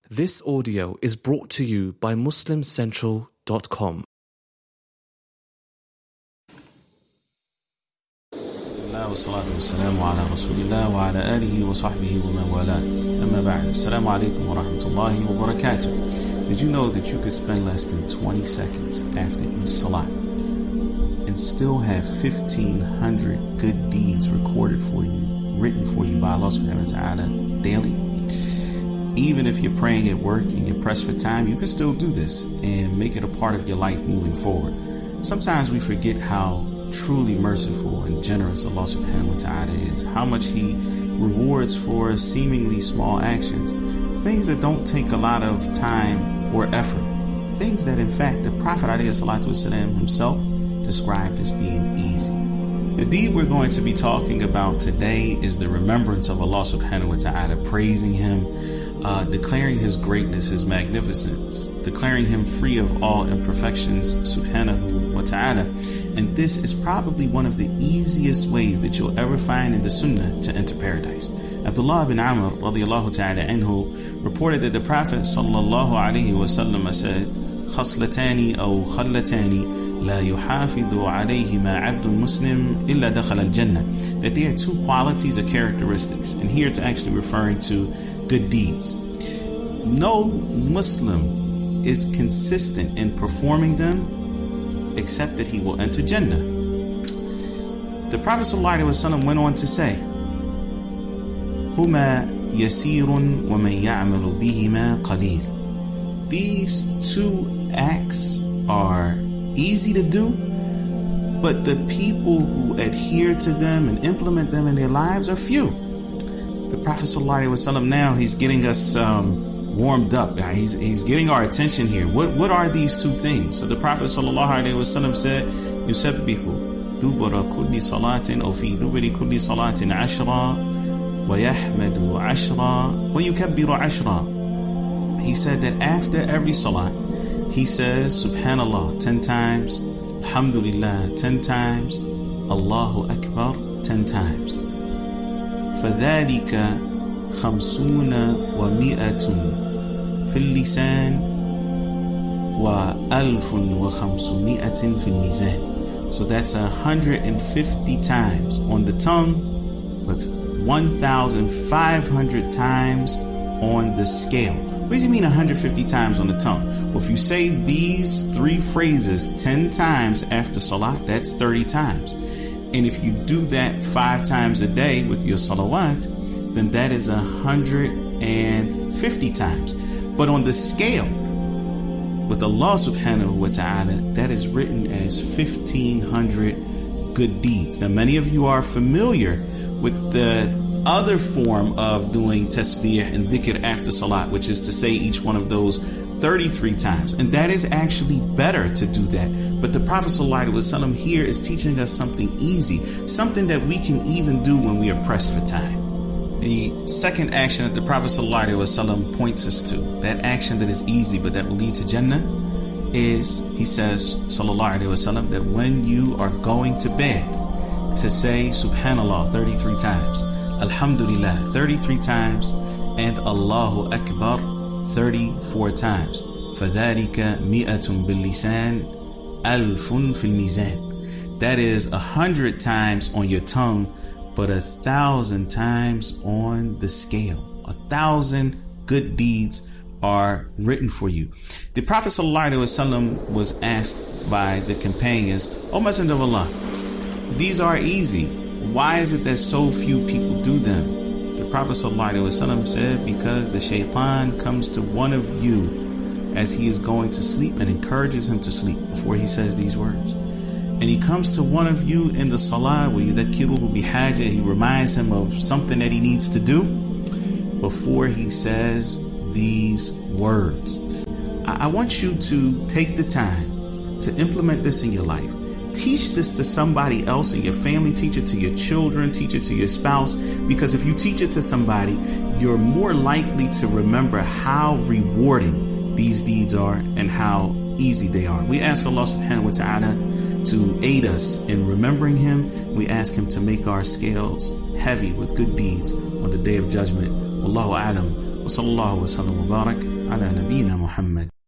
This audio is brought to you by MuslimCentral.com. والصلاة والسلام على رسول الله وعلى آله وصحبه ومن والاه. أما بعد. Assalamu alaikum wa rahmatullahi wa barakatuh. Did you know that you could spend less than 20 seconds after each salat and still have 1,500 good deeds recorded for you, written for you by Allah subhanahu wa ta'ala daily? Even if you're praying at work and you're pressed for time, you can still do this and make it a part of your life moving forward. Sometimes we forget how truly merciful and generous Allah subhanahu wa ta'ala is, how much He rewards for seemingly small actions, things that don't take a lot of time or effort, things that in fact the Prophet ﷺ himself described as being easy. The deed we're going to be talking about today is the remembrance of Allah subhanahu wa ta'ala, praising Him, declaring His greatness, His magnificence, declaring Him free of all imperfections subhanahu wa ta'ala. And this is probably one of the easiest ways that you'll ever find in the Sunnah to enter paradise. Abdullah bin Amr radiyallahu ta'ala anhu reported that the Prophet sallallahu alayhi wa sallam said, خصلتان أو خلتان لا يحافظ عليهما عبد مسلم إلا دخل الجنة. That there are two qualities or characteristics, and here it's actually referring to good deeds. No Muslim is consistent in performing them except that he will enter Jannah. The Prophet ﷺ went on to say, هما يسير ومن يعمل بهما قليل. These two acts are easy to do, but the people who adhere to them and implement them in their lives are few. The Prophet ﷺ now, he's getting us warmed up. He's getting our attention here. What are these two things? So the Prophet ﷺ said, يُسَبِّحُ دُبُرَ كُلِّ صَلَاةٍ أو في دُبُرِ كُلِّ صَلَاةٍ عَشْرًا وَيَحْمَدُ عَشْرًا وَيُكَبِّرُ عَشْرًا. He said that after every salat, he says Subhanallah 10 times, Alhamdulillah 10 times, Allahu Akbar 10 times. فَذَلِكَ خَمْسُونَ وَمِئَةٌ فِي اللِّسَانِ وَأَلْفٌ وَخَمْسُمِئَةٍ فِي الْمِيزَانِ. So that's 150 times on the tongue, but 1,500 times on the scale. What does he mean 150 times on the tongue? Well, if you say these three phrases 10 times after salat, that's 30 times. And if you do that 5 times a day with your salawat, then that is 150 times. But on the scale, with Allah subhanahu wa ta'ala, that is written as 1,500 good deeds. Now, many of you are familiar with the other form of doing tasbih and dhikr after salat, which is to say each one of those 33 times. And that is actually better to do that. But the Prophet ﷺ here is teaching us something easy, something that we can even do when we are pressed for time. The second action that the Prophet ﷺ points us to, that action that is easy but that will lead to Jannah, is, he says, sallallahu alaihi wasallam, that when you are going to bed, to say Subhanallah 33 times, Alhamdulillah 33 times, and Allahu Akbar 34 times. فَذَلِكَ مِئَةٌ بِاللِّسَانِ أَلْفٌ فِي الْمِيزَانِ. That is 100 times on your tongue, but 1,000 times on the scale. 1,000 good deeds are written for you. The Prophet ﷺ was asked by the companions, O Messenger of Allah, these are easy. Why is it that so few people do them? The Prophet ﷺ said, because the shaitan comes to one of you as he is going to sleep and encourages him to sleep before he says these words. And he comes to one of you in the salah where yudhakiruhu bihaja, he reminds him of something that he needs to do before he says these words. I want you to take the time to implement this in your life. Teach this to somebody else in your family. Teach it to your children. Teach it to your spouse. Because if you teach it to somebody, you're more likely to remember how rewarding these deeds are and how easy they are. We ask Allah subhanahu wa ta'ala to aid us in remembering Him. We ask Him to make our scales heavy with good deeds on the Day of Judgment. Wallahu a'lam. وصلى الله وسلم وبارك على نبينا محمد.